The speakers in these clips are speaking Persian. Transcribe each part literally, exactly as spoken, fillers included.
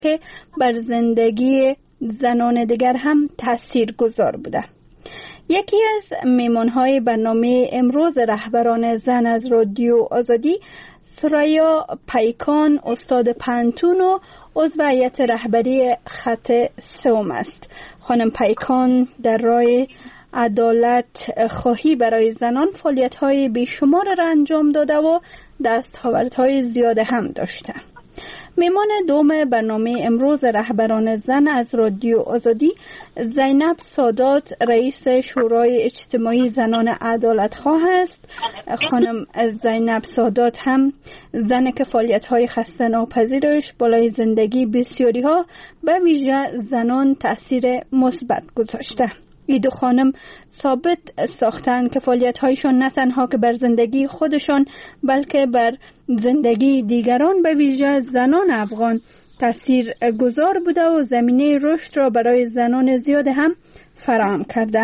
که بر زندگی زنان دیگر هم تأثیر گذار بوده. یکی از میمونهای برنامه امروز رهبران زن از رادیو آزادی سریا پیکان استاد پنتون و عضو هیئت رهبری خط سوم است. خانم پیکان در راه عدالت خواهی برای زنان فعالیت‌های بیشمار را انجام داده و دستاوردهای زیاد هم داشته. میمان دوم برنامه امروز رهبران زن از رادیو آزادی زینب سادات رئیس شورای اجتماعی زنان عدالت خواه است. خانم زینب سادات هم زن که فعالیت‌های خسته ناپذیرش بالای زندگی بسیاری ها به ویژه زنان تأثیر مثبت گذاشته. این دو خانم ثابت ساختن که فعالیت‌هایشان نه تنها که بر زندگی خودشان بلکه بر زندگی دیگران به ویژه زنان افغان تأثیر گذار بوده و زمینه رشد را برای زنان زیاد هم فراهم کرده.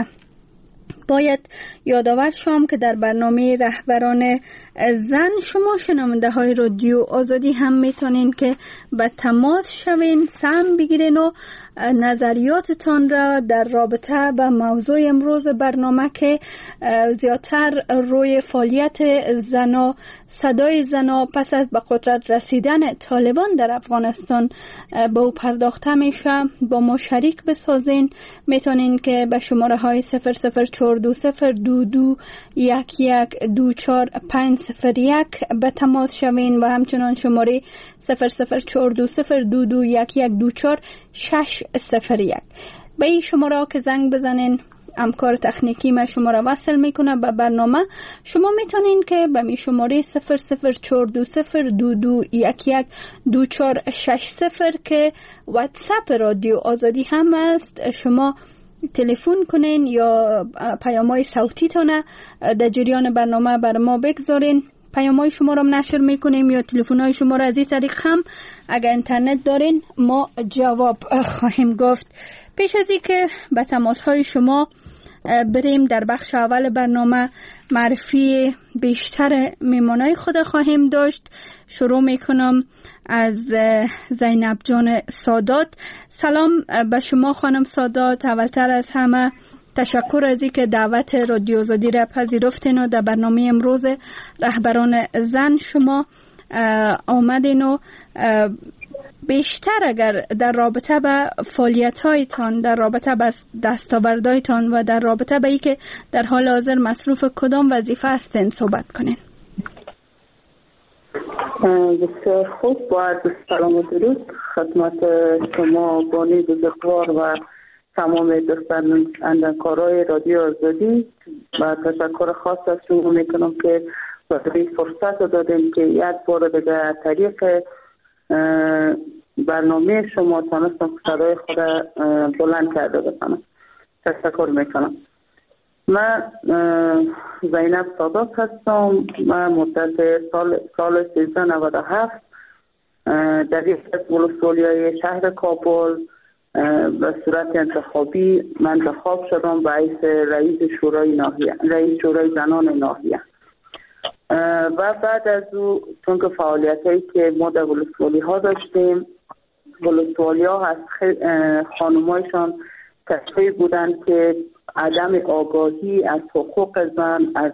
باید یادآور شوم که در برنامه رهبران زن شما شنونده های رادیو آزادی هم میتونین که به تماس شوین، سهم بگیرین و نظریاتتان را در رابطه با موضوع امروز برنامه که زیادتر روی فعالیت زنا، صدای زنا پس از به قدرت رسیدن طالبان در افغانستان به او پرداخته میشه با ما شریک بسازین. میتونین که به شماره های صفر صفر چهار دو صفر دو دو یک یک دو چهار پنج صفر یک به تماس شوین و همچنان شماره صفر صفر چهار دو صفر دو دو یک یک دو چهار شش صفر یک. به این شماره که زنگ بزنین همکار تکنیکی ما شما را وصل میکنه به برنامه. شما میتونین که به می شماره صفر صفر چهار دو صفر دو دو یک یک دو چهار شش صفر که واتساپ رادیو آزادی هم است، شما تلفن کنین یا پیام‌های صوتی تونه در جریان برنامه بر ما بگذارین. پیام‌های شما را نشر میکنیم یا تلفن‌های شما را از این طریق هم اگر اینترنت دارین ما جواب خواهیم گفت. پیش از این که به تماس‌های شما بریم در بخش اول برنامه معرفی بیشتر میمانای خود خواهیم داشت. شروع میکنم از زینب جان سادات. سلام به شما خانم سادات. اولتر از همه تشکر از اینکه دعوت رادیو آزادی را پذیرفتین و در برنامه امروز رهبران زن شما آمدین و بیشتر اگر در رابطه به فعالیت‌هایتان، در رابطه به دستاوردهایتان و در رابطه به اینکه در حال حاضر مصروف کدام وظیفه هستین صحبت کنین. بسیار خوب. با سلام و درود خدمت شما بانی بزرگوار و تمام دوستان اندرکارای رادیو آزادی و تشکر خاص از شما میکنم که برای فرصت دادیم که یک بار دیگه طریق برنامه شما تانستم صدای خود بلند کرده بکنم. تشکر میکنم. من زینب سادات هستم. من مدت سال سال سیزده نود و هفت در یک از ولسوالیای شهر کابل به صورت انتخابی من انتخاب شدم به حیث رئیس شورای ناحیه، رئیس شورای زنان ناحیه. و بعد از او چون که فعالیت هایی که ما در ولسوالی ها داشتیم، ولسوالی ها از خانمایشان کسایی بودن که عدم آگاهی از حقوق زن، از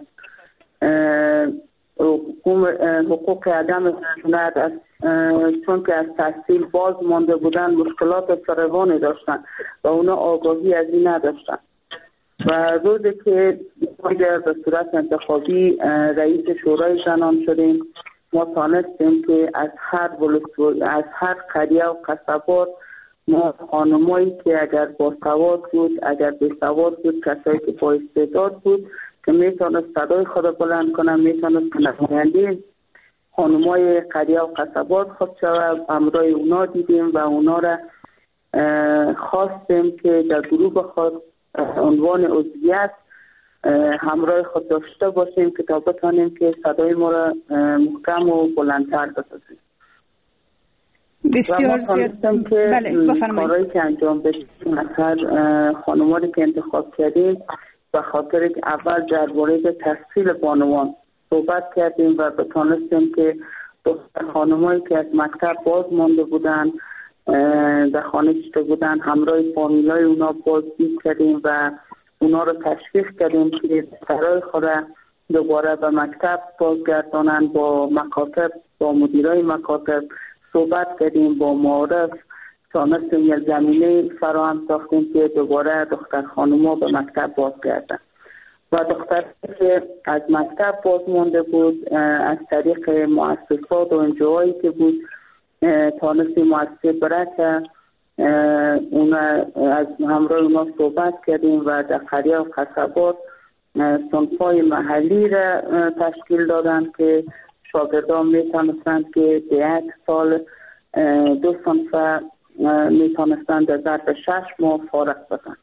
حقوق عدم خشونت، از چون که از تحصیل باز مانده بودن، مشکلات فراوانی داشتن و اونا آگاهی از این نداشتن. و روزی که ما به صورت انتخابی رئیس شورای زنان شدیم، ما تانستیم که از هر ولسوالی، از هر قریه و قصبات ما خانمایی که اگر با سواد بود، اگر بی سواد بود، کسایی که با استعداد بود که میتونست صدای خود بلند کنن، میتونست که نماینده خانمای قریه و قصبات خود شود. امرای اونا دیدیم و اونا را خواستیم که در گروه خود عنوان عضویت همراه خود داشته باشیم که تا بتانیم که صدای ما را محکم و بلندتر بسازیم. بسیار زیاد. که بله بفرمایید. کارهایی که انجام بدیم مثلا خانمانی که انتخاب کردیم به خاطر که اول در مورد تحصیل بانوان صحبت کردیم و بتانستیم که خانمایی که از مکتب باز مانده بودن در خانه چیده بودن، همراه فامیلای اونا بازدید کردیم و اونا رو تشویق کردیم که دخترای خود دوباره به مکتب بازگردانن. با مکاتب، با مدیرای مکاتب صحبت کردیم، با معارف تانستیم یک زمینه فراهم ساختیم که دوباره دختر خانوما به مکتب بازگردن. و دختر که از مکتب باز مانده بود، از طریق مؤسسات و انجوهایی که بود تانستیم مؤسسه برکه اونا از همراه اونا صحبت کردیم و در قریه و قصبات صنفای محلی را تشکیل دادن که شاگردان میتونستند که در یک سال دو صنف میتونستند در ظرف شش ماه فارغ بشن.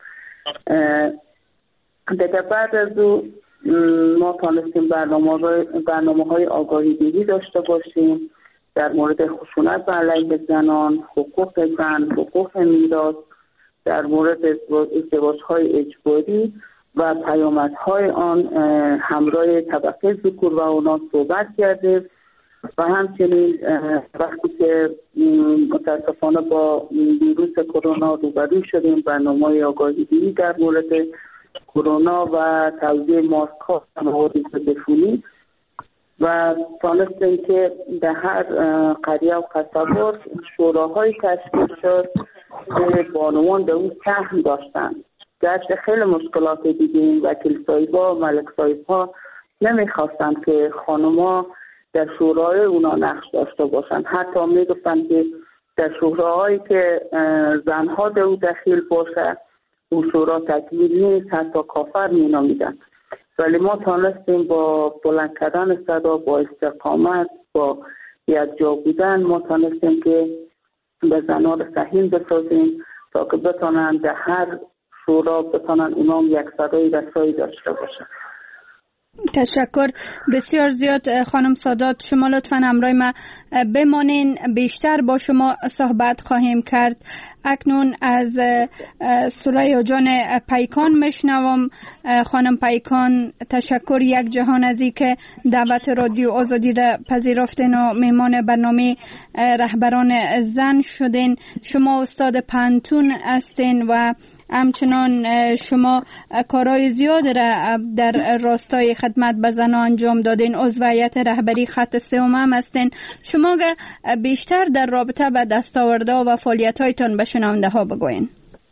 دیگه بعد از او ما تانستیم برنامه, برنامه های آگاهی دهی داشته باشیم در مورد خشونت علیه زنان، حقوق زن، حقوق میراث، در مورد ازدواج های اجباری و پیامدهای آن همراه طبقه ذکور و اونا صحبت کردیم. و همچنین وقتی که متاسفانه با ویروس کرونا روبرو شدیم، برنامه آگاهی دهی در مورد کرونا و توزیع ماسک ها و مواد ضدعفونی و تانستیم که در هر قریه و قصبات شوراهای تشکیل شد که بانوان در اون سهم داشتن. گرچه خیلی مشکلات دیدیم و کلیسایی‌ها و ملک صاحب‌ها نمیخواستن که خانوما در شورای اونا نقش داشته باشن. حتی میگفتن که در شوراهایی که زنها در او دخیل باشه اون شورا تکمیل نیست، حتی کافر مینامیدن. ولی ما تانستیم با بلند کردن صدا، با استقامت، با یک جا بودن، ما تانستیم که به زنها رو سهیم بسازیم تا که بتانن در هر شورا بتانن اونام یک صدای رسایی داشته باشن. تشکر بسیار زیاد خانم سادات. شما لطفاً همراه ما بمانین، بیشتر با شما صحبت خواهیم کرد. اکنون از سریا جان پیکان میشنوم. خانم پیکان، تشکر یک جهان از این که دعوت رادیو آزادی را پذیرفتین و میمان برنامه رهبران زن شدین. شما استاد پانتون هستین و همچنان شما کارهای زیاد را در راستای خدمت به زنان انجام دادین. عضو هیئت رهبری خط سوم هم هستین. شما بیشتر در رابطه با دستاوردها و فعالیت‌هایتان به شنونده ها بگوین.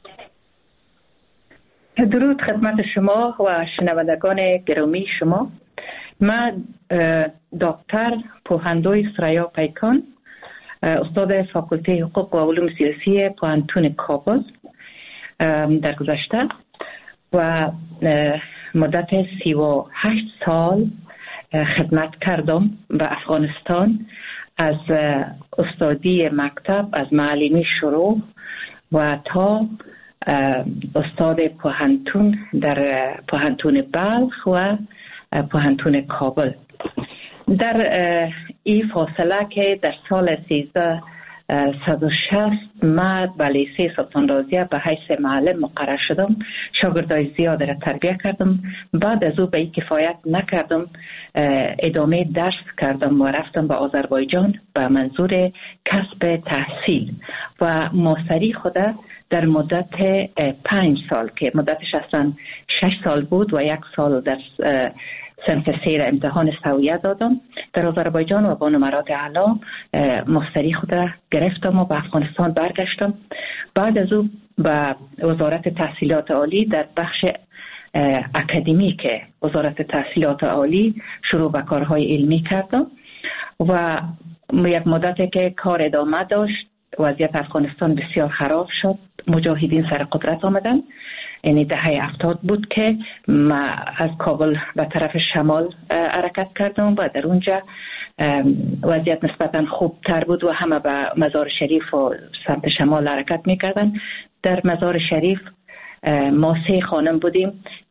درود خدمت شما و شنوندگان گرامی شما. من دکتر پوهندوی سریا پیکان، استاد فاکولته حقوق و علوم سیاسی پانتون کابل در گذشته و مدت سی و هشت سال خدمت کردم به افغانستان، از استادی مکتب، از معلمی شروع و تا استاد پوهنتون در پوهنتون بلخ و پوهنتون کابل. در این فاصله که در سال سیزده صد و شصت من به لیسه سلطان رازیه به حیث معلم مقرر شدم. شاگردای زیاد را تربیت کردم. بعد از او به این کفایت نکردم، ادامه درس کردم و رفتم به آذربایجان به منظور کسب تحصیل و ماستری خود در مدت پنج سال که مدتش اصلا شش سال بود و یک سال در صنف سیر امتحان سویه دادم در آذربایجان و با نمرات اعلا ماستری خود را گرفتم و به افغانستان برگشتم. بعد از او به وزارت تحصیلات عالی در بخش اکادمیک وزارت تحصیلات عالی شروع به کارهای علمی کردم و یک مدتی که کار ادامه داشت، وضعیت افغانستان بسیار خراب شد، مجاهدین سر قدرت آمدن. یعنی دهه هفتاد بود که ما از کابل به طرف شمال حرکت کردم و در اونجا وضعیت نسبتا خوب تر بود و همه به مزار شریف و سمت شمال حرکت میکردن. در مزار شریف ما سه خانم بودیم که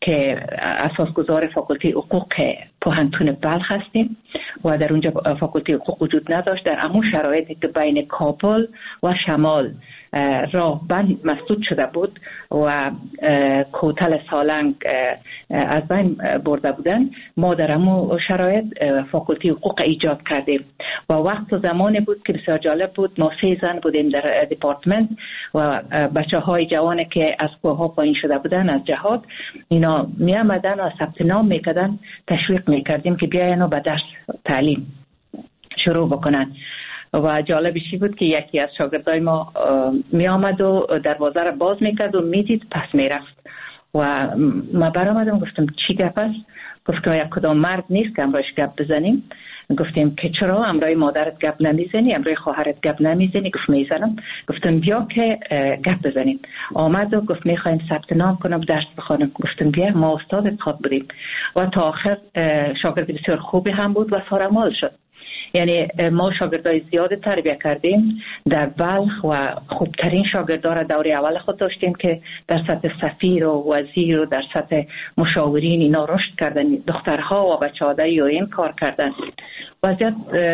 که اساسگزار فاکولته حقوق پوهنتون بلخ هستیم و در اونجا فاکولته حقوق وجود نداشت. در همون شرایطی که بین کابل و شمال راه بند مسدود شده بود و کوتل سالنگ از بین برده بودن، ما در همون شرایط فاکولته حقوق ایجاد کردیم و وقت و زمانی بود که بسیار جالب بود. ما سه زن بودیم در دپارتمنت و بچه های جوانی که از کوه ها پایین شده بودن از جهاد، اینا می آمدن و ثبت نام میکردن، تشویق میکردیم که بیاین و به درس تعلیم شروع بکنن. و جالبشی بود که یکی از شاگردای ما می آمد و دروازه را باز میکرد و میدید پس میرفت و ما برآمدم گفتم چی گپ است؟ گفت که یک کدام مرد نیست که امرایش گپ بزنیم. گفتیم که چرا امرای مادرت گپ نمیزنی، امرای خواهرت گپ نمیزنی؟ گفت میزنم. گفتم بیا که گپ بزنیم. آمد و گفت میخوایم ثبت نام کنم درس بخونم. گفتم بیا، ما استادت خواد بودیم و تا آخر شاگرد بسیار خوبی هم بود و سارمال شد. یعنی ما شاگردای زیاد تربیت کردیم در بلخ و خوبترین شاگردا را دوره اول خود داشتیم که در سطح سفیر و وزیر و در سطح مشاورین اینا رشد کردن. دخترها و بچه‌ها در این کار کردن. وضعیت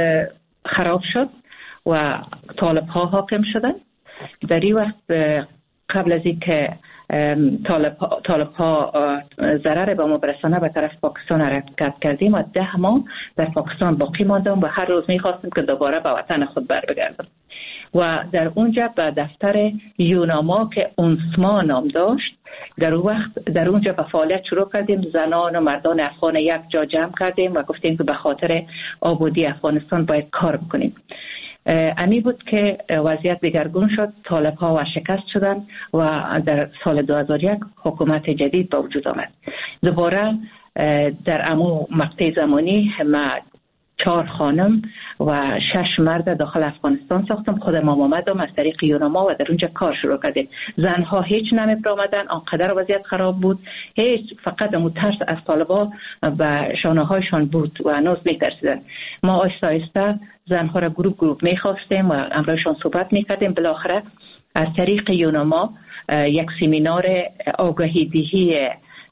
خراب شد و طالب‌ها حاکم شدن. در این وقت قبل از اینکه طالب طالب ها ضرر به ما برسانه به طرف پاکستان حرکت کردیم و ده ماه در پاکستان باقی ماندم و هر روز میخواستم که دوباره به وطن خود بر بگردم و در اونجا به دفتر یوناما که اونسما نام داشت در اون وقت در اونجا به فعالیت شروع کردیم. زنان و مردان افغان یک جا جمع کردیم و گفتیم که به خاطر آبادی افغانستان باید کار بکنیم. امی بود که وضعیت دگرگون شد، طالب ها و شکست شدن و در سال دو هزار و یک حکومت جدید به وجود آمد. دوباره در امو مقطع زمانی ما چهار خانم و شش مرد داخل افغانستان ساختم. خودم آمدم از طریق یوناما و در اونجا کار شروع کردیم. زنها هیچ نمی برآمدن، آنقدر وضعیت خراب بود، هیچ فقط امو ترس از طالبا و شانه هایشان بود و هنوز می ترسیدن. ما آهسته آهسته زنها را گروپ گروپ می خواستیم و امرایشان صحبت می کردیم. بالاخره از طریق یوناما یک سمینار آگاهی دهی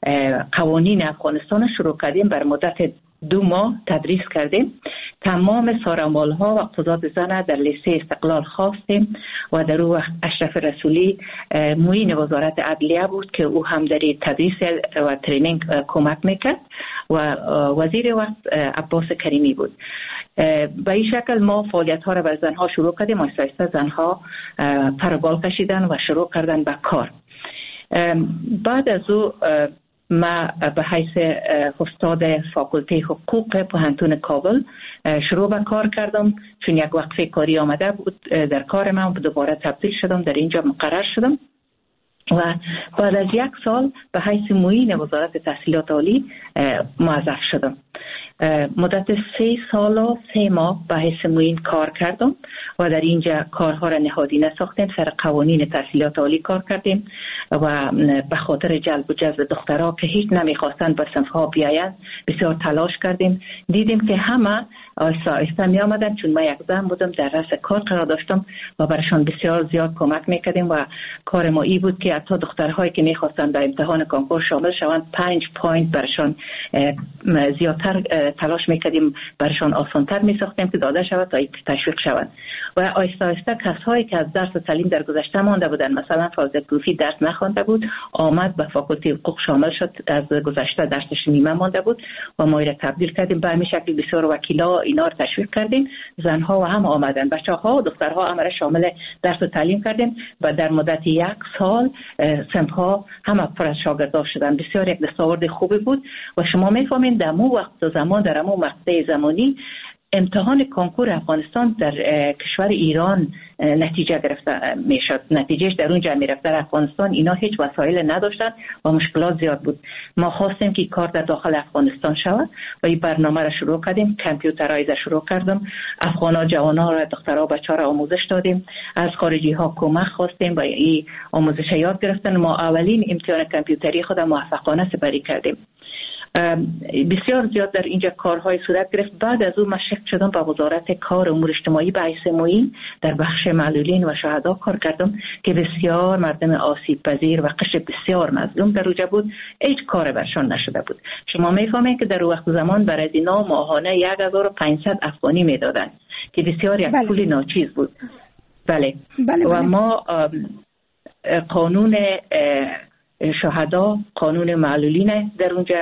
قوانین افغانستان شروع کردیم. بر مدت دو ماه تدریس کردیم. تمام سارمال ها و قضات زن در لیسه استقلال خواستیم و در او وقت اشرف رسولی معین وزارت عدلیه بود که او هم در تدریس و ترینینگ کمک میکرد و وزیر وقت عباس کریمی بود. به این شکل ما فعالیت ها را بر زنها شروع کردیم. آهسته آهسته زنها پربال کشیدن و شروع کردن به کار. بعد از او ما به حیث استاد فاکولته حقوق پوهنتون کابل شروع به کار کردم، چون یک وقفه کاری آمده بود در کار من، دوباره تبدیل شدم در اینجا مقرر شدم و بعد از یک سال به حیث معین وزارت تحصیلات عالی موظف شدم. مدت سه سال و سه ماه به حیث معین کار کردم و در اینجا کارها را نهادینه ساختیم. سر قوانین تحصیلات عالی کار کردیم و به خاطر جلب و جذب دخترها که هیچ نمیخواستند به صنفها بیایند بسیار تلاش کردیم. دیدیم که همه آهسته آهسته می آمدن، چون من یک زن بودم در رأس کار قرار داشتم و برشان بسیار زیاد کمک میکردیم و کار ما ای بود که حتی دخترهایی که میخواستند به امتحان کنکور شامل شوند پنج پوینت برشان زیادتر تلاش میکردیم، برشان آسانتر میساختیم که داده شود تا تشویق شوند. و آهسته آهسته کسایی که از درس تعلیم در گذشته مانده بودند، مثلا فاضل کوفی درس نخوانده بود، آمد به فاکولته حقوق شامل شد، از گذشته درسش نیمه مانده بود و ما را تبدیل کردیم. به همین شکل بسیار وکیلا اینا رو تشویق کردیم. زنها و هم آمدن، بچه‌ها و دخترها هم را شامل درس و تعلیم کردیم و در مدت یک سال صنف‌ها هم پر از شاگردان شدن. بسیار یک دستاورد خوبی بود و شما می‌فهمید در مو وقت و زمان در مو مقطع زمانی امتحان کنکور افغانستان در کشور ایران نتیجه گرفته میشد. نتیجهش در اونجا میرفت. در افغانستان اینا هیچ وسایل نداشتن و مشکلات زیاد بود. ما خواستیم که کار در داخل افغانستان شود و این برنامه را شروع کردیم. کامپیوترایز شروع کردم. افغانا جوانا را، دخترها و بچه‌ها را آموزش دادیم. از خارجی ها کمک خواستیم و این آموزش یاد گرفتن. ما اولین امتحان کامپیوتری خود موفقانه سپری کردیم. بسیار زیاد در اینجا کارهای صورت گرفت. بعد از اون من شفت شدم به وزارت کار امور اجتماعی به حیث معین در بخش معلولین و شهدا کار کردم که بسیار مردم آسیب پذیر و قشر بسیار مظلوم در اوجه بود، هیچ کار برشان نشده بود. شما میفهمید که در وقت زمان برای اینا ماهانه یک هزار و پانصد افغانی میدادن که بسیار یک بله. پول ناچیز بود. بله, بله, بله. و ما قانون شهدا، قانون معلولین در اونجا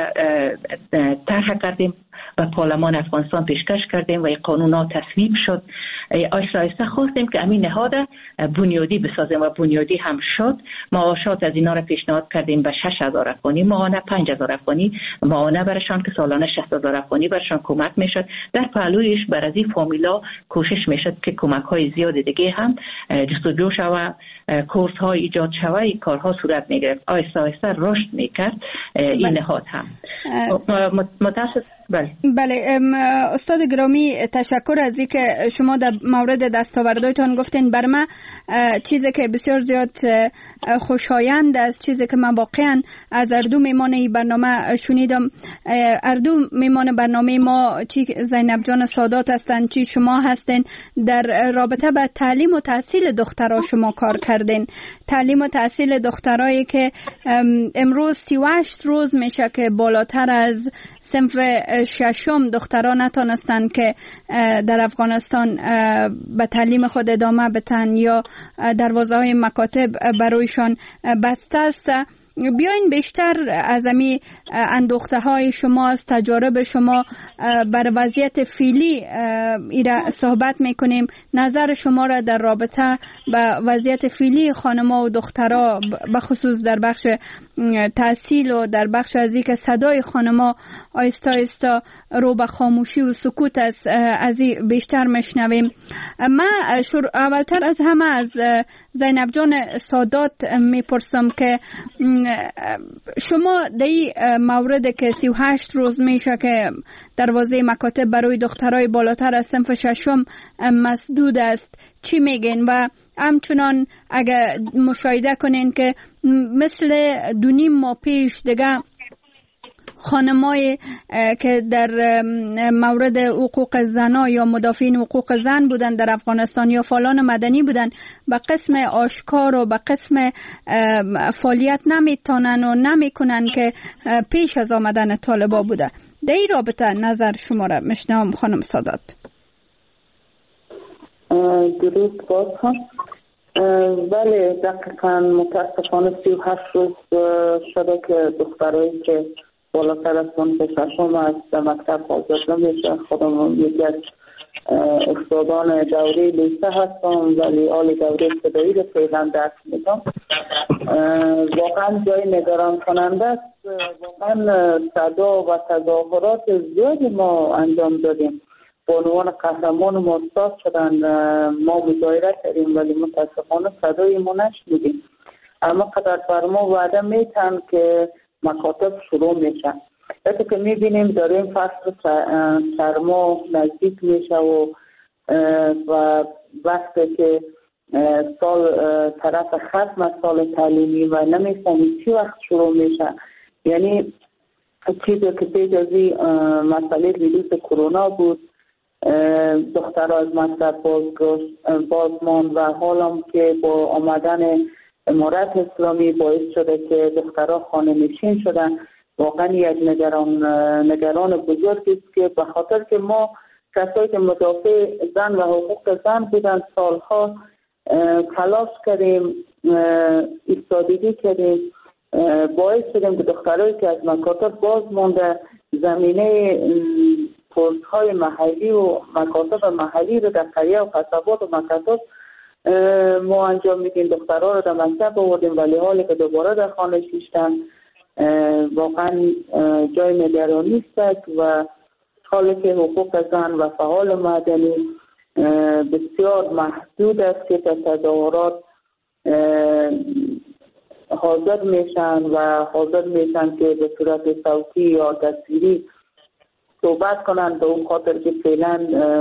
طرح کردیم و پارلمان افغانستان پیشکش کردیم و این قانون ها تصویب شد. آیسته آیسته خواستیم که همین نهاد بنیادی بسازیم و بنیادی هم شد. معاشات از اینا را پیشنهاد کردیم به شش هزار افغانی ماهانه، پنج هزار افغانی ماهانه برشان که سالانه شصت هزار افغانی برشان کمک میشد. در پهلویش بر از این فامیلا کوشش میشد که کمک های زیاد دیگه هم جستجو شود، کورس های ایجاد شود، کارها صورت میگرفت. آیسته آیسته رشد میکرد این نهاد هم. متاسف بله بله استاد گرامی، تشکر از اینکه شما در مورد دستاوردهایتان گفتین. بر من چیزی که بسیار زیاد خوشایند است، چیزی که من واقعا از اردو میمان این برنامه شنیدم، اردو میمان برنامه ما چی زینب جان سادات هستن، چی شما هستین، در رابطه با تعلیم و تحصیل دخترها شما کار کردین. تعلیم و تحصیل دخترایی که امروز سی و هشت روز میشه که بالاتر از صنف ششم دختران نتونستن که در افغانستان به تعلیم خود ادامه بدن یا دروازه‌های مکاتب برایشان بسته است. بیاین بیشتر از امی اندوخته های شما، از تجارب شما بر وضعیت فعلی ایره صحبت میکنیم. نظر شما را در رابطه با وضعیت فعلی خانم‌ها و دخترها بخصوص در بخش تحصیل و در بخش از اینکه صدای خانم‌ها آیسته آیسته رو به خاموشی و سکوت است، از این بیشتر میشنویم. من اولتر از همه از زینب جان سادات میپرسم که شما در این مورد که سی و هشت روز میشه که دروازه مکاتب برای دخترای بالاتر از صنف ششم مسدود است، چی میگین؟ و همچنان اگر مشاهده کنین که مثل دو نیم ماه پیش دیگه خانمای که در مورد حقوق زنا یا مدافعین حقوق زن بودن در افغانستان یا فعالان مدنی بودن، به قسم آشکار و به قسم فعالیت نمیتونن و نمیکنن که پیش از آمدن طالبا بوده. در این رابطه نظر شما را میشنوم خانم سادات. درود باز هم. بله دقیقا متاسفانه سی و هشت روز شده که دخترایی که بالاتر از صنف ششم از مکتب حاضر نمیشه. خودم یکی از استادان دوره لیسه هستم ولی آل دوره ابتدایی رو فعلا درس میدم. واقعا جای نگران کننده است. واقعا صدا و تظاهرات زیادی ما انجام دادیم، بانوان قهرمان مستاد شدن، ما مظاهره کردیم ولی متاسفانه صدای ما نشنیدیم. اما قدر بر ما وعده میتن که مکاتب شروع میشه. وقتی که میبینیم داریم فصل سرما نزدیک میشه و و وقتی که سال طرف ختم سال تعلیمی و نمیفهمیم چی وقت شروع میشه، یعنی چیزی که پیش از این مسئله ویروس کرونا بود، دخترها از مکتب بازمان و حالم که با آمدن امارت اسلامی باعث شده که دخترها خانه نشین شدن. واقعا یک نگران نگران بزرگی است که به خاطر که ما کسایی که مدافع زن و حقوق زن بودن سالها تلاش کردیم، ایستادگی کردیم، باعث شدیم که دخترایی که از مکاتب باز مونده زمینه کورس‌های محلی و مکاتب محلی رو در قریه و قصبات و مکاتب ما انجام میدیم. دخترها رو در مکتب آوردیم ولی حالی که دوباره در خانه شیشتن واقعا جای نگرانی است و حالی که حقوق زن و فعال مدنی بسیار محدود است که در تظاهرات حاضر میشن و حاضر میشن که به صورت صوتی یا تصویری صحبت کنن، به اون خاطر که فعلا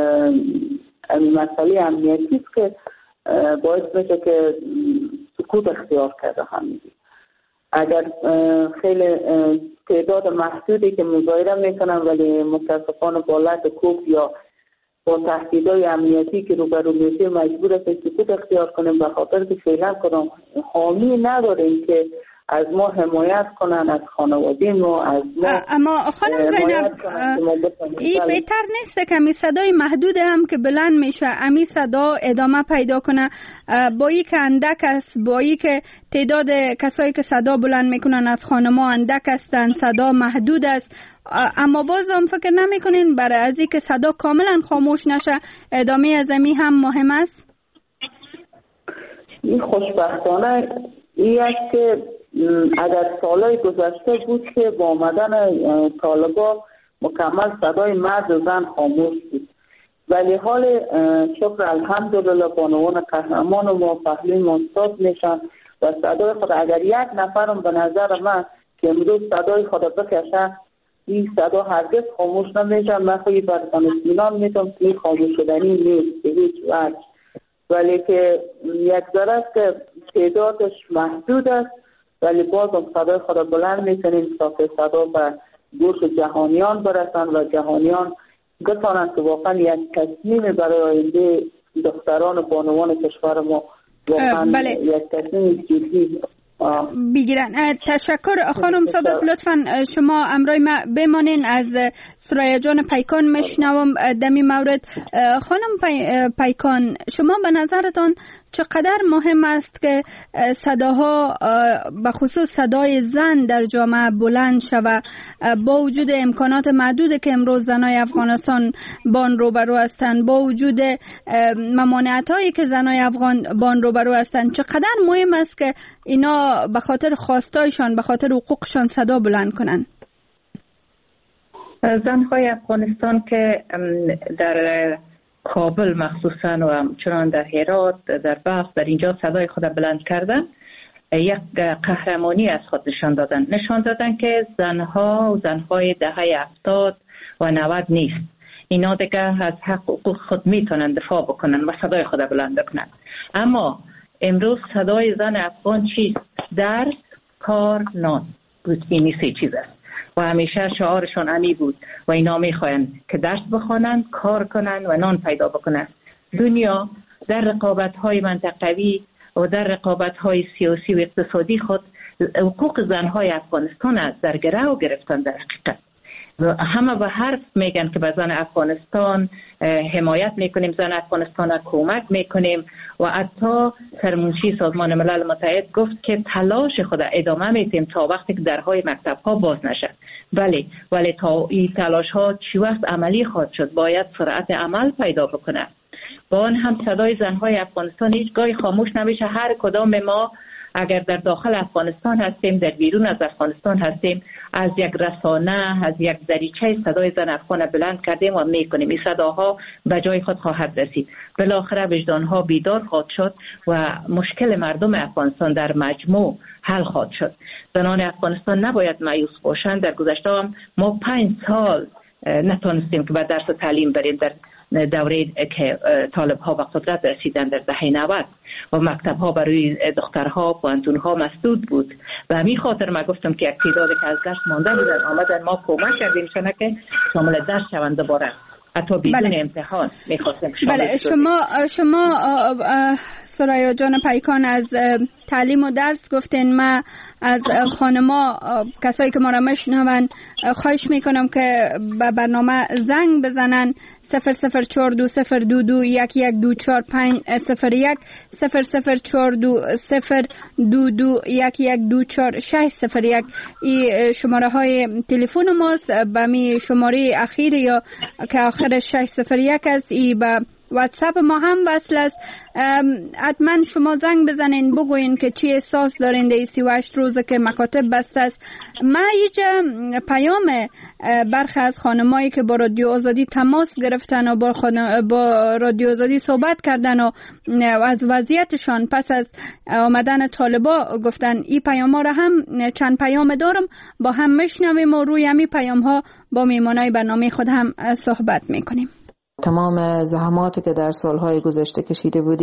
مسئله امنیتی است که باعث میشه که سکوت اختیار کرده همین. اگر خیلی تعداد محدودی که مظاهره میکنن ولی متاسفانه با لط کوب یا با تهدیدهای امنیتی که روبرو میشه مجبور است سکوت اختیار کنیم، به خاطر که فعلا کدام حامی نداریم که از ما حمایت کنن، از خانواده ما، از ما. اما خانم زینب این بهتر نیست که امی صدای محدود هم که بلند میشه امی صدا ادامه پیدا کنه، با این که اندک است، با این که تعداد کسایی که صدا بلند میکنن از خانما اندک هستن، صدا محدود است، اما باز هم فکر نمیکنین برای از این که صدا کاملا خاموش نشه ادامه از امی هم مهم است؟ این خوشبختانه این است که اگر سالهای گذشته بود که با آمدن طالبا مکمل صدای مرد و زن خاموش بود، ولی حال شکر الحمدلله بانوان قهرمان ما پهلوی منصاب میشن و صدای خود اگر یک نفرم به نظر من که امروز صدای خود بکشه این صدا هرگز خاموش نمیشه. من خواهی برسان اطمینان میتونم که خاموش شدنی نیست به هیچ وجه، ولی که یک ذره که تعدادش محدود است ولی باز هم صدای خود بلند میکنیم تا که صدا به گوش جهانیان برسن و جهانیان بتانند که واقعا یک تصمیم برای آینده دختران و بانوان کشور ما واقعا بله. یک تصمیم جدی بگیرن. تشکر خانم سادات، لطفا شما امروی ما بمانین. از سریا جان پیکان میشنوم دمی مورد. خانم پی... پیکان شما به نظرتان چقدر مهم است که صداها به خصوص صدای زن در جامعه بلند شود با وجود امکانات محدودی که امروز زنای افغانستان بان روبرو هستند، با وجود ممانعت هایی که زنای افغان بان روبرو هستند؟ چقدر مهم است که اینا به خاطر خواستایشان، به خاطر حقوقشان صدا بلند کنند؟ زنهای افغانستان که در کابل مخصوصا و همچنان در هرات، در بلخ، در اینجا صدای خود بلند کردن، یک قهرمانی از خود نشان دادن نشان دادن که زنها و زنهای دهه هفتاد و نود نیست، اینا دیگه از حق خود میتونن دفاع بکنن و صدای خود بلند کنن. اما امروز صدای زن افغان چیست؟ درس، کار، نان. این سه چیز است و همیشه شعارشان امی بود و اینا میخواین که درس بخوانند، کار کنند و نان پیدا بکنند. دنیا در رقابت‌های منطقوی و در رقابت‌های سیاسی و اقتصادی خود حقوق زن‌های افغانستان است در گرو گرفتن. در حقیقت همه به حرف میگن که به زن افغانستان حمایت میکنیم، زن افغانستان کمک میکنیم و حتی سرمنشی سازمان ملل متحد گفت که تلاش خود ادامه میتیم تا وقتی که درهای مکتب ها باز نشه. بله، ولی تا این تلاش ها چی وقت عملی خواهد شد؟ باید سرعت عمل پیدا بکنه. با آن هم صدای زنهای افغانستان هیچگاه خاموش نمیشه. هر کدام ما اگر در داخل افغانستان هستیم، در بیرون از افغانستان هستیم، از یک رسانه، از یک دریچه صدای زن افغان بلند کردیم و میکنیم. این صداها به جای خود خواهد رسید. بالاخره وجدانها بیدار خواهد شد و مشکل مردم افغانستان در مجموع حل خواهد شد. زنان افغانستان نباید مایوس باشند. در گذشته هم ما پنج سال نتونستیم که به درس تعلیم بریم در دوره که طالب ها به قدرت رسیدن در دهه نود و مکتب ها برای دخترها پوانتون ها مسدود بود و همین خاطر ما گفتم که یک تعدادی که از درس مانده بودن آمدن ما کمک کردیم شما که شامل درس شوند دوباره حتی بدون بله. امتحان میخواستیم. بله، شما شما سریا جان پیکان از تعلیم و درس گفتین. ما از خانما کسایی که ما را میشنون خواهش میکنم که به برنامه زنگ بزنن صفر صفر چهار دو صفر دو دو یک یک دو چهار پنج صفر یک صفر صفر چهار دو صفر دو دو یک یک دو چهار شش صفر یک. این شماره های تلفن ماست. به می شماره اخیر یا که آخر شش صفر یک است ای به واتساپ ما هم وصل است. حتما شما زنگ بزنین بگوین که چی احساس دارین در سی و هشت روزه که مکاتب بسته است. من اینجا پیام برخی از خانمایی که با رادیو آزادی تماس گرفتن و با, خانم با رادیو آزادی صحبت کردن و از وضعیتشان پس از آمدن طالبا گفتن، این پیام ها را هم چند پیام دارم با هم میشنویم و روی همی پیام ها با میمانای برنامه خود هم صحبت میکنیم. تمام زحماتی که در سالهای گذشته کشیده بودیم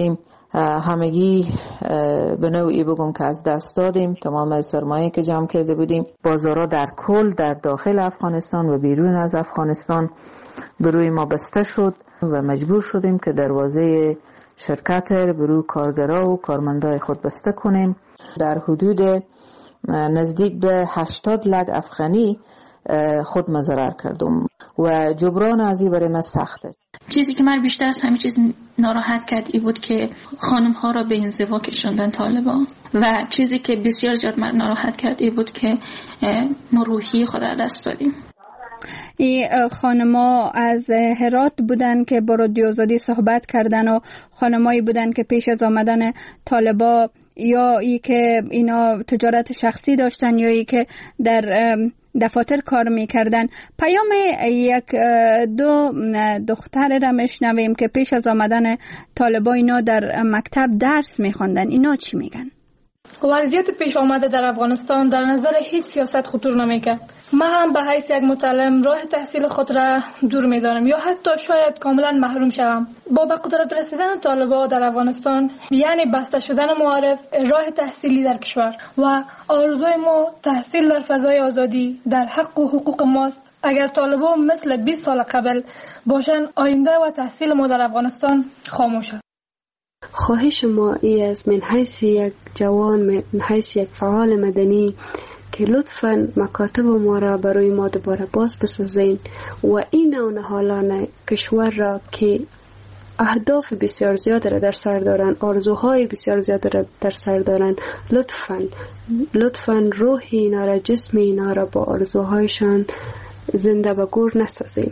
همگی به نوعی بگم که از دست دادیم تمام سرمایه که جمع کرده بودیم. بازارها در کل در داخل افغانستان و بیرون از افغانستان به روی ما بسته شد و مجبور شدیم که دروازه شرکت به روی کارگرها و کارمندای خود بسته کنیم. در حدود نزدیک به هشتاد لک افغانی خود مضرر کردم و جبران از این برای من سخته. چیزی که من بیشتر از همه چیز ناراحت کرد ای بود که خانم ها را به انزوا کشوندن طالبان و چیزی که بسیار زیاد من ناراحت کرد ای بود که ما روحی خود را دست دادیم. این خانما از هرات بودن که با رادیو آزادی صحبت کردن و خانمایی بودن که پیش از آمدن طالبا یا ای که اینا تجارت شخصی داشتن یا ای که در دفاتر کار میکردن. پیام یک دو دختر را میشنویم که پیش از آمدن طالبا اینا در مکتب درس میخوندن. اینا چی میگن؟ وضعیت پیش آمده در افغانستان در نظر هیچ سیاست خطور نمیکرد. من هم به حیث یک متعلم راه تحصیل خود را دور میدانم یا حتی شاید کاملا محروم شوم. با به قدرت رسیدن طالبان در افغانستان یعنی بسته شدن معارف راه تحصیلی در کشور و آرزوی ما تحصیل در فضای آزادی در حق و حقوق ماست. اگر طالبان مثل بیست سال قبل باشن آینده و تحصیل ما در افغانستان خاموش است. خواهش ما ای از من حیث یک جوان، من حیث یک فعال مدنی که لطفاً مکاتب ما را برای ما دوباره باز بسازین و این نوع نهالان کشور را که اهداف بسیار زیاد را در سر دارن، آرزوهای بسیار زیاد را در سر دارن، لطفاً لطفاً روح اینا را، جسم اینا را با آرزوهایشان زنده و گور نسازیم.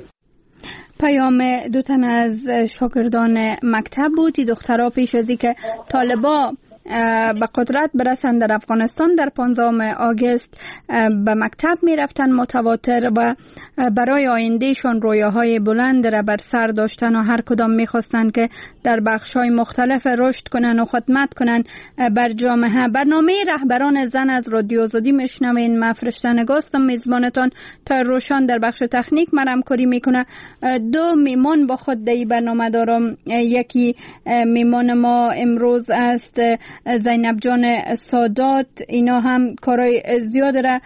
پیام دو تن از شاگردان مکتب بود. این دخترها پیش از اینکه طالبا به قدرت برسند در افغانستان در پانزدهم آگوست به مکتب می رفتن متواتر و برای آیندهشان رویاهای بلند را بر سر داشتن و هر کدام می خواستن که در بخش‌های مختلف رشد کنن و خدمت کنن بر جامعه. برنامه رهبران زن از رادیو آزادی میشنوین. من فرشته نگاستم میزبانتان تا روشان در بخش تکنیک من همکاری میکنه. دو میمون با خود در برنامه دارم. یکی میمون ما امروز است زینب جان سادات. اینا هم کارای زیاد را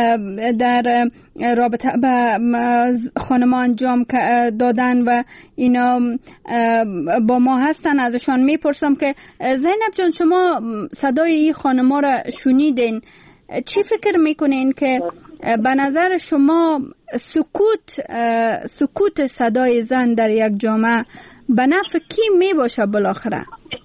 در رابطه با خانم انجام دادن و اینا با ما هستن. ازشان میپرسم که زینب جان شما صدای این خانم را شنیدین، چی فکر میکنین که به نظر شما سکوت سکوت صدای زن در یک جامعه به نفع کی می باشه بالاخره؟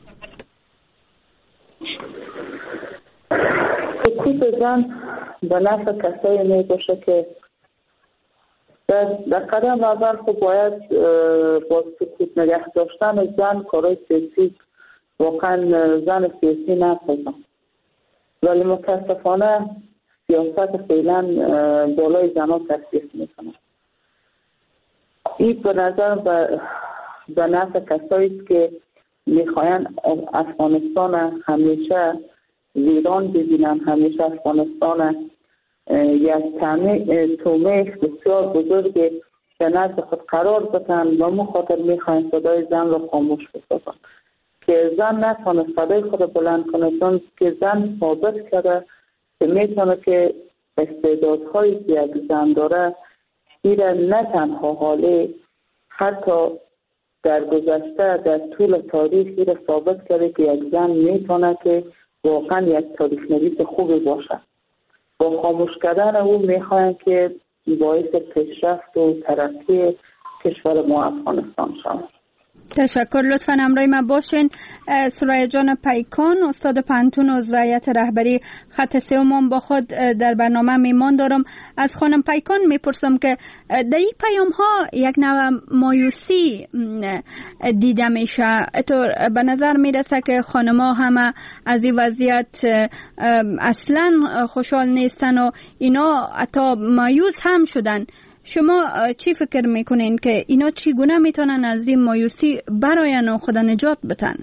سکوت زن به نفع کسایی می باشه که در, در قدم اول خب باید با سکوت نگه داشتن زن کارای سیاسی واقعا زن سیاسی نکنه، ولی متاسفانه سیاست فعلا بالای زنها تأسیس میکنه. این به نظر به نفع کسایی که میخواین افغانستان همیشه ویران ببینن، همیشه افغانستان یک تومه بسیار بزرگی به نزد خود قرار بدن و مخاطر میخواین صدای زن را خاموش بسازن که زن نتونه صدای خود بلند کنه، چون که زن ثابت کرده که میتونه که استعدادهایی که یک زن داره ایره نه تنها حالی حتی در گذشته در طول تاریخ ایره ثابت کرده که یک زن میتونه که واقعا یک تاریخ نویس خوبی باشه. با خاموش کردن او میخواین که باعث پیشرفت و ترقی کشور ما افغانستان شود. تشکر. لطفاً همراه من باشین. سرایه جان پیکان استاد پنتون عضو هیئت رهبری خط سوم با خود در برنامه میمان دارم. از خانم پیکان میپرسم که در این پیام ها یک نوع مایوسی دیده میشه. طور به نظر میرسه که خانما همه از این وضعیت اصلا خوشحال نیستن و اینا حتی مایوس هم شدن. شما چی فکر میکنین که اینا چگونه میتونن از این مایوسی براین و خود نجات بتن؟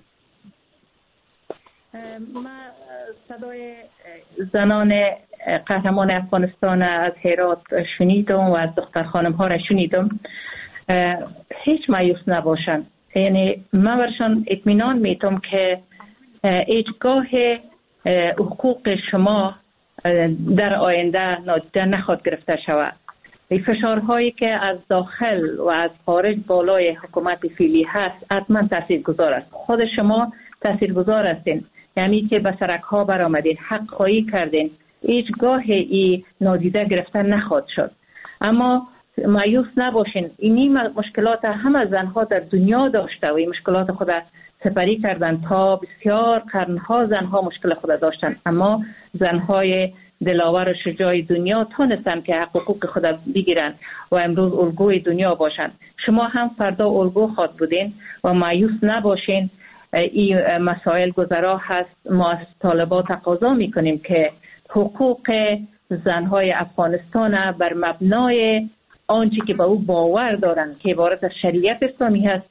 من صدای زنان قهرمان افغانستان از هرات شنیدم و از دختر خانم ها را شنیدم. هیچ مایوس نباشن، یعنی من برشان اطمینان میتونم که هیچگاه حقوق شما در آینده نادیده نخواد گرفته شود. فشارهایی که از داخل و از خارج بالای حکومت فعلی هست حتما تاثیرگذار است. خود شما تاثیرگذار هستین، یعنی که به سرک ها برآمدین، حق خواهی کردین، هیچگاه ای نادیده گرفته نخواد شد. اما مایوس نباشین، اینی مشکلات همه زنها در دنیا داشته و این مشکلات خود سپری کردن. تا بسیار قرنها زنها مشکل خود داشتن، اما زنهای دلاور و شجاع دنیا تونستن که حقوق خود بگیرن و امروز الگوی دنیا باشن. شما هم فردا الگو خود بودین و مایوس نباشین. این مسائل گذرا هست. ما از طالبان تقاضا میکنیم که حقوق زنهای افغانستان بر مبنای آنچه که به او باور دارن که عبارت از شریعت اسلامی هست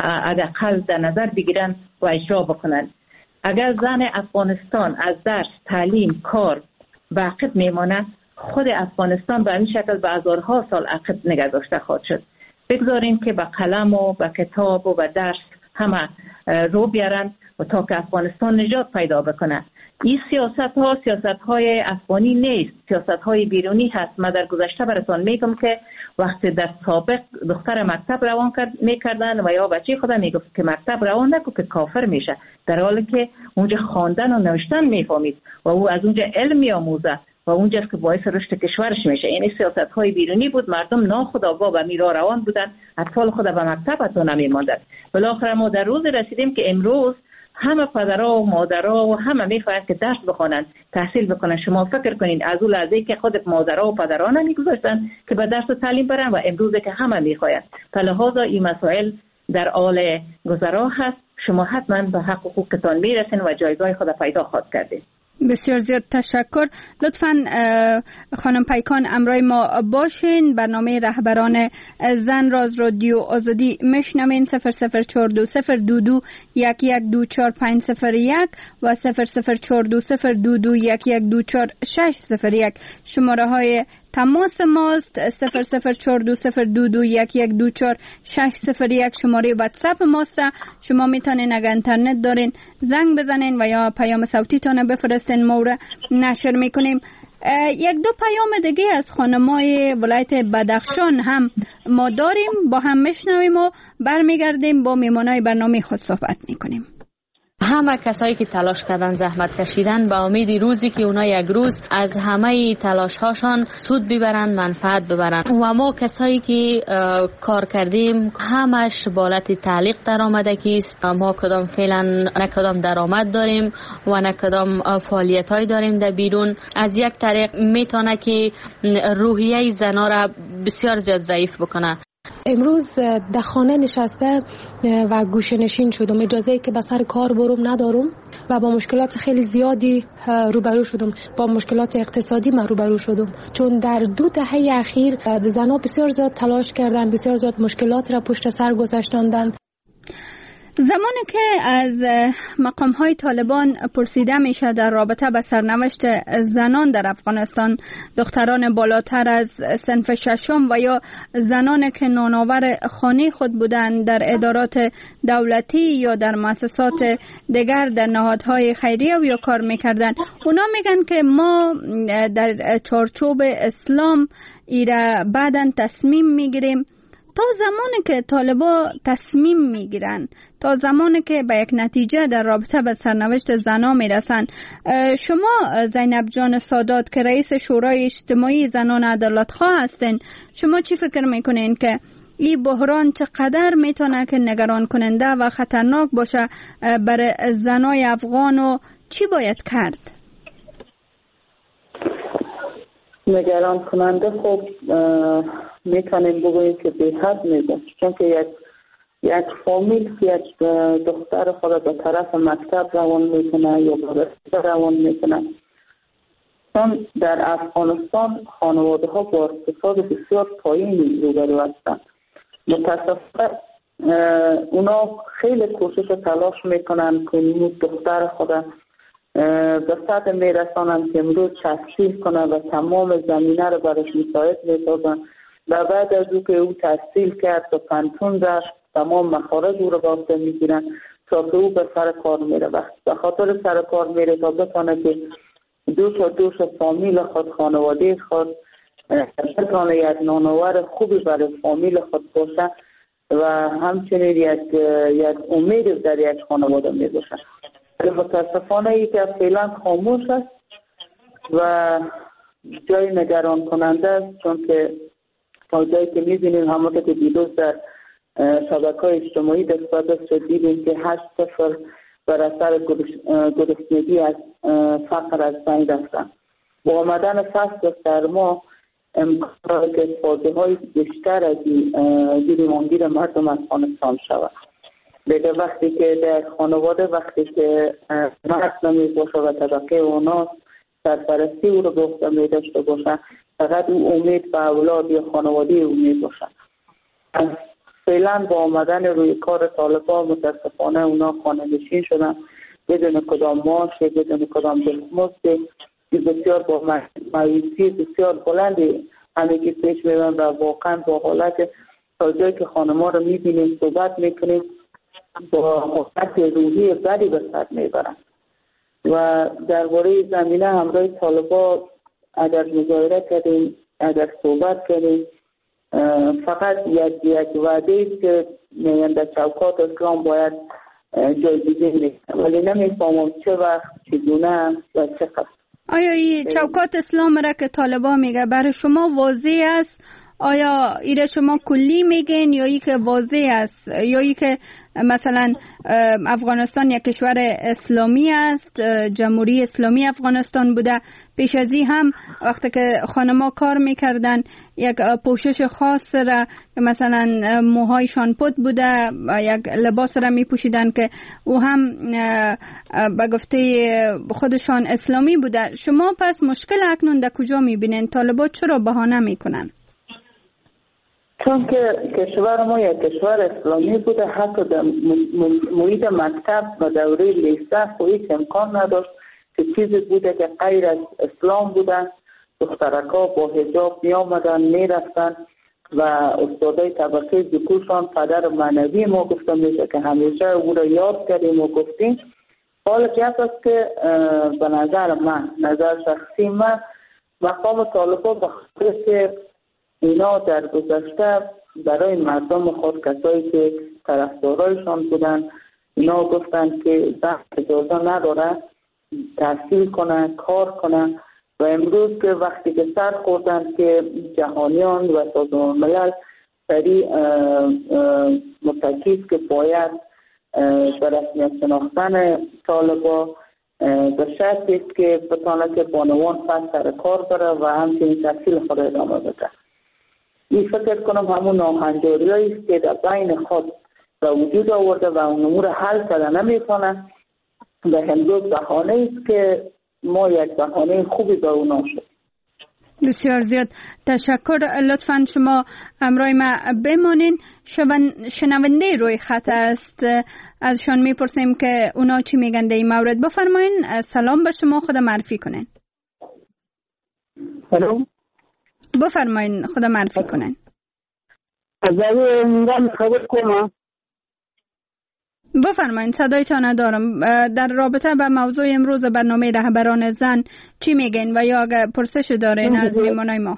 حداقل در نظر بگیرن و اجرا بکنن. اگر زن افغانستان از درس، تعلیم، کار به عقب میماند، خود افغانستان به این شکل به هزارها سال عقب نگه داشته خواهد شد. بگذاریم که به قلم و به کتاب و به درس همه رو بیارن و تا که افغانستان نجات پیدا بکنه. این سیاست ها سیاست های افغانی نیست، سیاست های بیرونی هست. من در گذشته براتون میگم که وقتی در سابق دختر مکتب روان کرد میکردن و یا بچه خدا میگفت که مکتب روان نکو که کافر میشه، در حالی که اونجا خواندن و نوشتن میفهمید و او از اونجا علم میآموزه و اونجاست که باعث رشد کشورش میشه. این سیاست های بیرونی بود. مردم ناخودآگاه به میرا روان بودن، اطفال خود به مکتب حتی نمیماندن. بالاخره ما در روز رسیدیم که امروز همه پدرها و مادرها و همه میخواهند که درس بخونن، تحصیل بکنن. شما فکر کنین از اون لحظه که خود مادرها و پدرها نمیگذاشتن که به درس و تعلیم برن و امروزه که همه میخواهند. لذا این مسائل در حال گذرا هست. شما حتما به حق حقوقتان میرسین و جایگاه خود پیدا خواهد کردین. بسیار زیاد تشکر. لطفاً خانم پیکان امرای ما باشین. برنامه رهبران زن راز رادیو آزادی میشنوین. صفر صفر چهار دو صفر دو دو یک یک دو چهار پنج صفر یک و صفر صفر چهار دو صفر دو دو یک یک دو چهار شش صفر یک شماره های تماس ماست. صفر صفر چهار دو صفر دو دو یک یک دو چهار شش صفر یک شماره واتساپ ماست. شما میتونین اگر اینترنت دارین زنگ بزنین و یا پیام صوتی تان بفرستین، ما را نشر میکنیم. یک دو پیام دیگه از خانمای ولایت بدخشان هم ما داریم، با هم میشنویم و برمیگردیم با میمانای برنامه خود صحبت میکنیم. همه کسایی که تلاش کردن، زحمت کشیدن، با امید روزی که اونا یک روز از همه تلاش هاشان سود ببرن، منفعت ببرن. و ما کسایی که کار کردیم همش بالت تعلیق در آمدگی است. ما کدام فعلا نه کدام درآمد داریم و نه کدام فعالیت های داریم در بیرون. از یک طریق میتونه که روحیه زنا را بسیار زیاد ضعیف بکنه. امروز در خانه نشسته و گوشه نشین شدم، اجازه ای که به سر کار بروم ندارم و با مشکلات خیلی زیادی روبرو شدم. با مشکلات اقتصادی من روبرو شدم، چون در دو دهه اخیر زنها بسیار زیاد تلاش کردن، بسیار زیاد مشکلات را پشت سر گذاشتندن. زمانی که از مقام‌های طالبان پرسیده میشه در رابطه با سرنوشت زنان در افغانستان، دختران بالاتر از صنف ششم و یا زنان که نانآور خانه خود بودند در ادارات دولتی یا در مؤسسات دیگر در نهادهای خیریه و یا کار میکردن، اونا میگن که ما در چارچوب اسلام ایره بعداً تصمیم میگیریم. تا زمانی که طالبا تصمیم میگیرن، تا زمانی که به یک نتیجه در رابطه به سرنوشت زنان میرسن، شما زینب جان سادات که رئیس شورای اجتماعی زنان عدالتخواه هستین، شما چی فکر میکنین که این بحران چقدر میتونه که نگران کننده و خطرناک باشه برای زنای افغان و چی باید کرد؟ نگران کننده خب میتونیم بگوییم که به حد میده، چون که یک یک فامیل که یک دختر خود به طرف مکتب روان میکنه یا به روان میکنه، چون در افغانستان خانواده ها با اقتصاد بسیار پایینی روبرو هستند. متاسفانه اونا خیلی کوشش و تلاش میکنن که این دختر خود به سطح میرسانن که امروز تحصیل کنه و تمام زمینه رو برش مساعد میسازن و بعد از او که او تحصیل کرد و پنتون رفت تمام مخارج او رو باسته میگیرن تا که او به سر کار میره. به خاطر سر کار میره تا بتانه که دوش و دوش فامیل خود، خانواده خود بتانه یک نانآور خوبی برای فامیل خود باشه و همچنین یک یک امید در یک خانواده می باشه. متاسفانه ای که فعلا خاموش است و جای نگران کننده است، چون که تا جایی که می بینیم همونطور که دیروز در شبکه‌های اجتماعی دسترس شد دیدیم که هشت صفر بر اثر گرسنگی از فقر از بین رفتن. با آمدن فصل سرما امکان که فاجعه های بیشتر از گیرمانگیر مردم افغانستان شود. دیگه وقتی که در خانواده وقتی که مرد نمی باشه و طبقه اونا سرپرستی او رو به عهده می داشته باشه، فقط او امید به اولاد یا خانواده او می باشه. فعلا با آمدن روی کار طالبان متاسفانه اونا خانه نشین شدن، بدون کدام معاش، بدون کدام دستمزد، بسیار با مایوسی بسیار بلندی همگی پیش میرن و واقعا با حالت تا جایی که خانما رو میبینیم صحبت میکنیم با حالت روحی بدی به سر میبرن. و درباره زمینه همراه طالبا اگر مظاهره کردیم، اگر صحبت کردیم، فقط یک یک وعده است که میگن در چوکات اسلام باید جایگزین نیست، ولی نمیفهمم چه وقت، چگونه و چقدر. آیا این چوکات اسلام را که طالبان میگه برای شما واضح است؟ آیا ایره شما کلی میگین یا ای که واضح است، یا ای که مثلا افغانستان یک کشور اسلامی است، جمهوری اسلامی افغانستان بوده، پیش از این هم وقتی که خانما کار میکردن یک پوشش خاص را که مثلا موهایشان پود بوده، یک لباس را میپوشیدن که او هم به گفته خودشان اسلامی بوده. شما پس مشکل اکنون در کجا میبینین؟ طالبان چرا بهانه میکنن؟ چون که کشور ما یک کشور اسلامی بوده، حتی در محیط مکتب و دوره لیسه هیچ امکان نداشت که چیزی بوده که غیر از اسلام بوده. دخترکا با حجاب می آمدن می رفتن و استادای طبقه ذکورشان پدر معنوی ما گفته میشه که همیشه او را یاد کردیم و گفتیم. حالا جهت است که به نظر من، نظر شخصی من، مقام طالبان بخاطر که اینا در گذشته برای مردم خود، کسایی که طرفدارایشان بودن، اینا گفتن که زن اجازه نداره تحصیل کنن، کار کنن و امروز که وقتی که سر خوردن که جهانیان و سازمان ملل سریع متکیف که باید به رسمیت شناختن طالبا به شرط است که بتانه که بانوان پس سر کار بره و همچنین تحصیل خود ادامه بده. این فکر کنم همون ناهنجاری است که در بین خود به وجود آورده و اون امور حل کرده نمیتونه و امروز بهانه است که ما یک بهانه خوبی به اونا شد. بسیار زیاد تشکر. لطفاً شما همراه ما بمانین. شنونده روی خط است، ازشان میپرسیم که اونا چی میگن در این مورد. بفرمایین. سلام به شما، خود معرفی کنین. سلام. بفرمایین، خود معرفی کنین. از این خبر کنم. بفرمایین، صدایتان ندارم. در رابطه با موضوع امروز برنامه رهبران زن چی میگین و یا اگر پرسش دارین از میمونای ما؟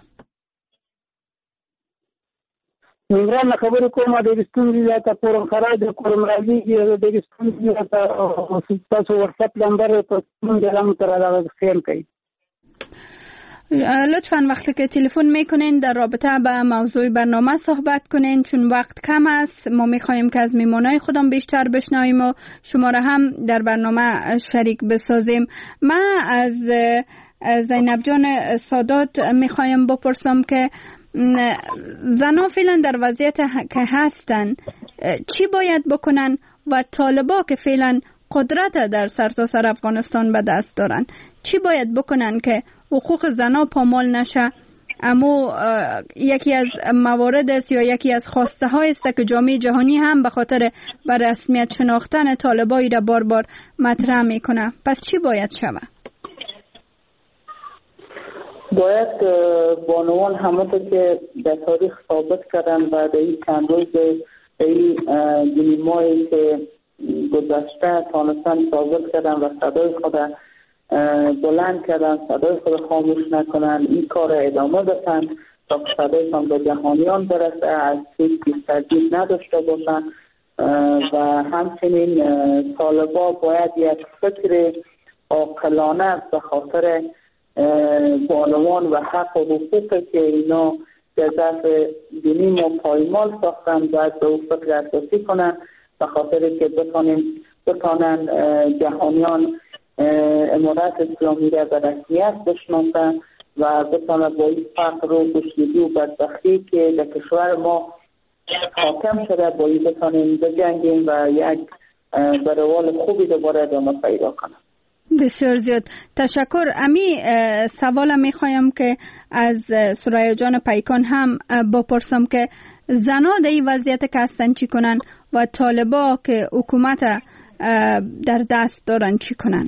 میگران خبر کنم دگستون دیتا پورم خرای در کورم راجی دگستون دیتا تاسو ورسپ نمبر پسون دلم تر خیم کهی. لطفاً وقتی که تلفن میکنین در رابطه با موضوع برنامه صحبت کنین، چون وقت کم است. ما میخوایم که از میمونای خودم بیشتر بشنویم و شما را هم در برنامه شریک بسازیم. من از زینب جان سادات میخوایم بپرسم که زنان فعلا در وضعیت که هستن چی باید بکنن و طالبا که فعلا قدرت در سرتاسر افغانستان به دست دارن چی باید بکنن که حقوق زنان پامال نشه؟ اما یکی از موارد است یا یکی از خواسته های است که جامعه جهانی هم به خاطر بر رسمیت شناختن طالبایی را بار بار مطرح میکنه. پس چی باید شود؟ باید بانوان همونطور که در تاریخ ثابت کردن و در این چند روز در این دنیمایی که گذشته تانستن ثابت کردن و صدای خود بلند کردن، صدای خود خاموش نکنن، این کار ادامه بدن تا صدایشان به جهانیان برسه، از هیچ تردید نداشته باشن. و همچنین طالبا باید یک فکر عاقلانه به خاطر بانوان و حق و حقوقی که اینا جزاف دینی ما پایمال ساختن باید به او فکر اساسی کنن به خاطر که بتانن بتانن جهانیان امارت اسلامی را به رسمیت بشناسن و بتانن با این فقر و گشنگی و بدبختی که در کشور ما حاکم شده با این بتانیم بجنگیم و یک به روال خوبی دوباره ادامه پیدا کنم. بسیار زیاد تشکر. امی سوال میخوایم که از سریا جان پیکان هم بپرسم که زنا در این وضعیت که هستن چی کنن و طالبا که حکومت در دست دارن چی کنن؟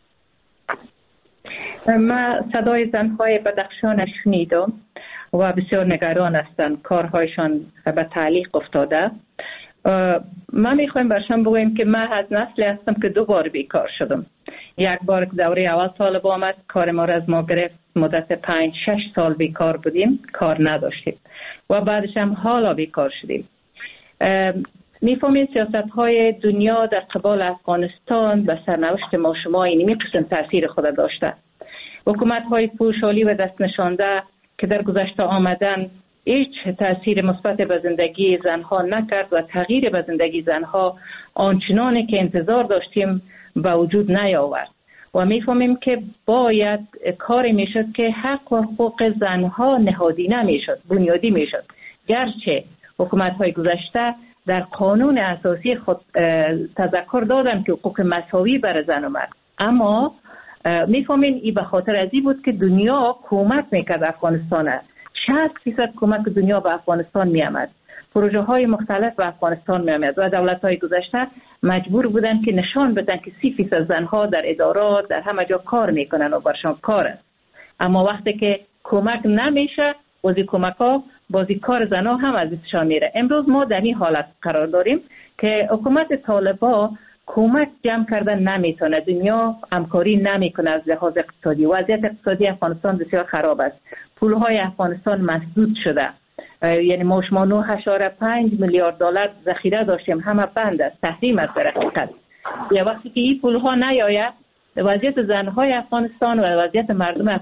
ما صدای زنهای بدخشان شنیدم و بسیار نگران هستند، کارهایشان به تعلیق افتاده. ما میخوایم برشان بگویم که من از نسلی هستم که دو بار بیکار شدم. یک بار دوره اول طالب آمد، کار ما را از ما گرفت، مدت پنج شش سال بیکار بودیم، کار نداشتیم و بعدش هم حالا بیکار شدیم. میفهمین سیاست های دنیا در قبال افغانستان به سرنوشت ما شما اینمی قسم تاثیر خود داشته. حکومت های پوشالی و دست نشانده که در گذشته آمدن هیچ تاثیر مثبت به زندگی زنها نکرد و تغییر به زندگی زنها آنچنانی که انتظار داشتیم به وجود نیاورد و میفهمیم که باید کاری میشد که حق و حقوق زنها نهادینه میشد، بنیادی میشد. گرچه حکومت های گذشته در قانون اساسی خود تذکر دادن که حقوق مساوی بر زن و مرد، اما میفهمین این به خاطر ازی بود که دنیا کمک میکرد افغانستان. شصت فیصد کمک دنیا به افغانستان میامد، پروژه های مختلف به افغانستان میامد و دولت های گذشته مجبور بودن که نشان بدن که سی فیصد زنها در ادارات در همه جا کار میکنن و برشان کار است. اما وقتی که کمک نمیشه، بازی کمک ها بازی کار زنها هم از دستشان میره. امروز ما در این حالت قرار داریم که حکومت طالبا کمک جمع کردن نمیتونه، دنیا همکاری نمیکنه از لحاظ اقتصادی. وضعیت اقتصادی افغانستان بسیار خراب است، پولهای افغانستان مسدود شده، یعنی ما شما نه اشاره پنج میلیارد دلار ذخیره داشتیم، همه بند است، تحریم است در حقیقت. یا وقتی که این پولها نیاید، وضعیت زنهای افغانستان و وضعیت مردم